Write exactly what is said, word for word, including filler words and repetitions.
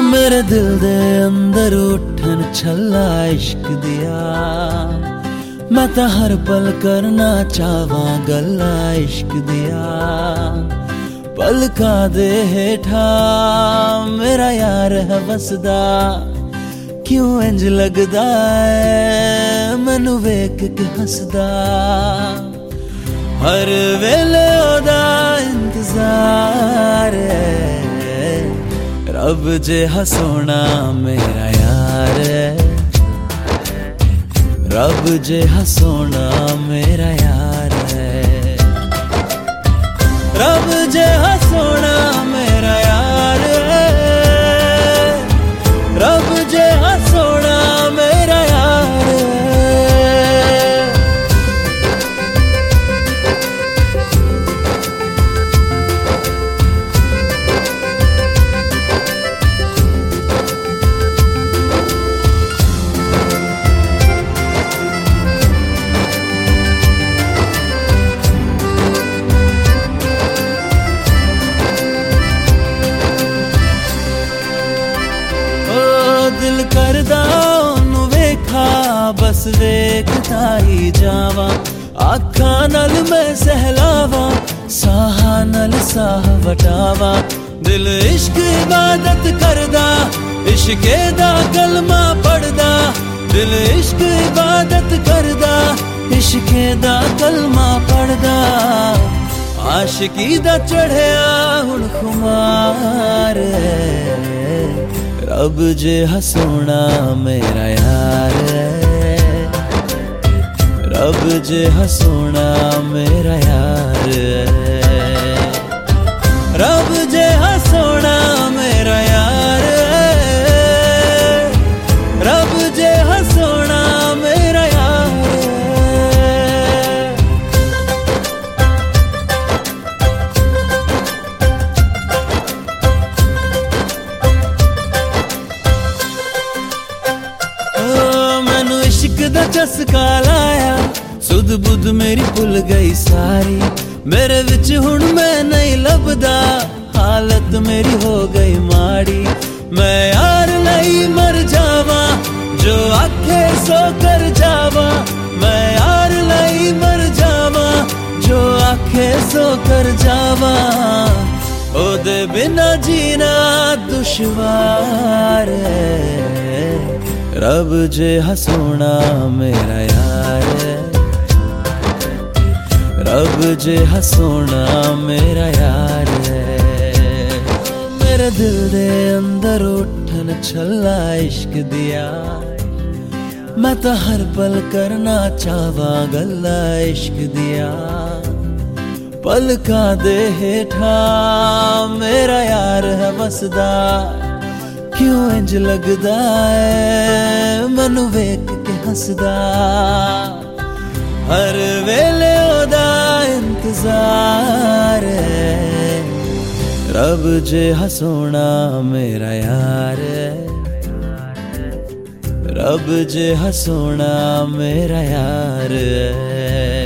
मेरे दिल दे अंदर उठन छल्ला इश्क दिया, मैं तो हर पल करना चाहवा गल्ला इश्क दिया। पलका दे हेठा मेरा यार है वसदा, क्यों इंज लगदा है मैनू वेख के हसदा। हर वेले ओदा इंतजार है, रब जे हसोना मेरा यार है, रब जे हसोना मेरा यार है, रब जे हसोना मेरा यार है, रब जे हसोना मेरा यार है। दिल करदा ओनू वेखा बस वेखता ही जावा, आखा नल मैं सहलावा साहा नल साह वटावा। दिल इश्क इबादत करदा इश्के दा कलमा पढ़दा, दिल इश्क इबादत करदा इश्के दा कलमा पढ़दा। आशिकी दा चढ़िया हुण खुमार है, रब जे हसोना मेरा यार है, रब जे हसोना मेरा यार है, रब जे हसोना मेरा यार है, रब जे हसोना मेरा यार है। इश्क दा चस्का लाया सुध बुध मेरी भुल गई सारी, मेरे विच हुण मैं नहीं लभदा हालत मेरी हो गई माड़ी। मैं यार लई मर जावा जो आखे सो कर जावा, मैं यार लई मर जावा जो आखे सो कर जावा। ओदे बिना जीना दुश्वार है, रब जे हसोना मेरा यार है, रब जे हसोना मेरा यार है। मेरे दिल दे अंदर उठन छल्ला इश्क दिया, मैं तो हर पल करना चाहवा गल्ला इश्क दिया। पलका दे हेठा मेरा यार है वसदा, क्यों इंज लगदा है मैनू वेख के हसदा। हर वेले ओदा इंतजार है, रब जे हसोना मेरा यार है, रब जे हसोना मेरा यार है।